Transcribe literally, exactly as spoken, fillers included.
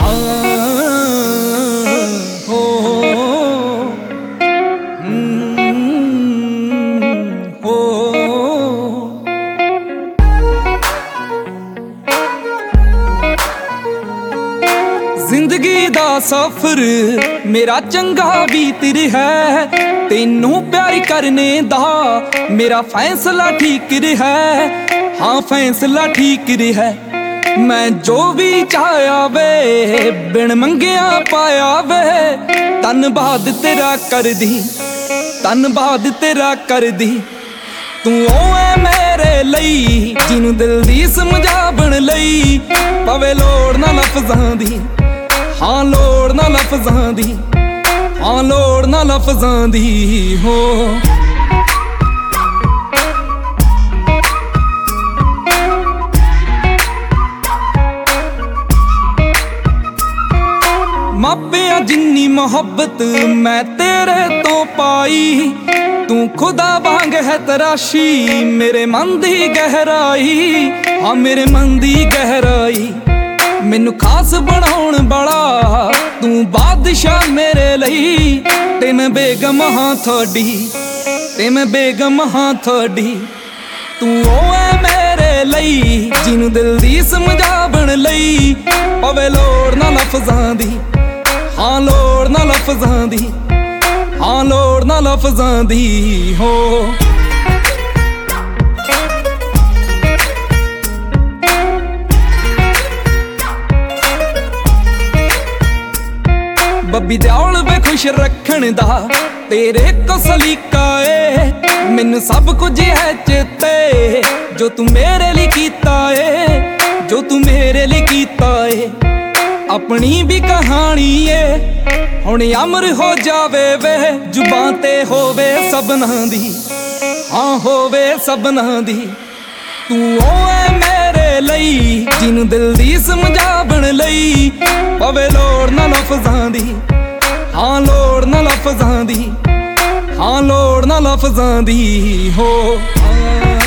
जिंदगी दा सफर मेरा चंगा बीत रहा है, तेनू प्यार करने दा मेरा फैसला ठीक रहा है। हाँ फैसला ठीक रहा है। मैं जो भी चाहया वे बिन मंगिया पाया वे। धन्नवाद तेरा कर दी, धन्नवाद तेरा कर दी। तू ओ है मेरे लई जिनू दिल दी समझावन लई। पवे लोड़ ना लफ्ज़ां दी, हाँ लोड़ ना लफ्ज़ां दी, हाँ लोड़ ना लफ्ज़ां दी हो। मापिया जिन्नी मोहब्बत मैं तेरे तो पाई, तू खुदा वांग है तराशी मेरे मन दी गहराई। हाँ मेरे मन दी गहराई मैनू खास बनाउण वाला तू बादशाह मेरे लई। ते मैं बेगम हाँ थोड़ी, ते मैं बेगम हाँ थोड़ी। तू ओ है मेरे लई जिनू दिल दी समझावन लई। पवे लोड़ ना लफ्ज़ां दी, हाँ लोड़ ना लफ्ज़ां दी, हाँ लोड़ ना लफ्ज़ां दी हो। बब्बी दियाल वे खुश रखण दा तेरे को सलीका ए। मैनू सब कुछ है चेते जो तू मेरे लिए कीता ए, जो तू मेरे लिए कीता ए। अपनी भी कहानी ए हुण अमर हो जावे वे। जुबां ते होवे सबना दी, हाँ होवे सबना दी। तू ओ है मेरे लई जिनू दिल दी समझावन लई। पवे लोड़ ना लफ्ज़ां दी, हाँ लोड़ ना लफ्ज़ां दी, हाँ लोड़ ना लफ्ज़ां दी हो।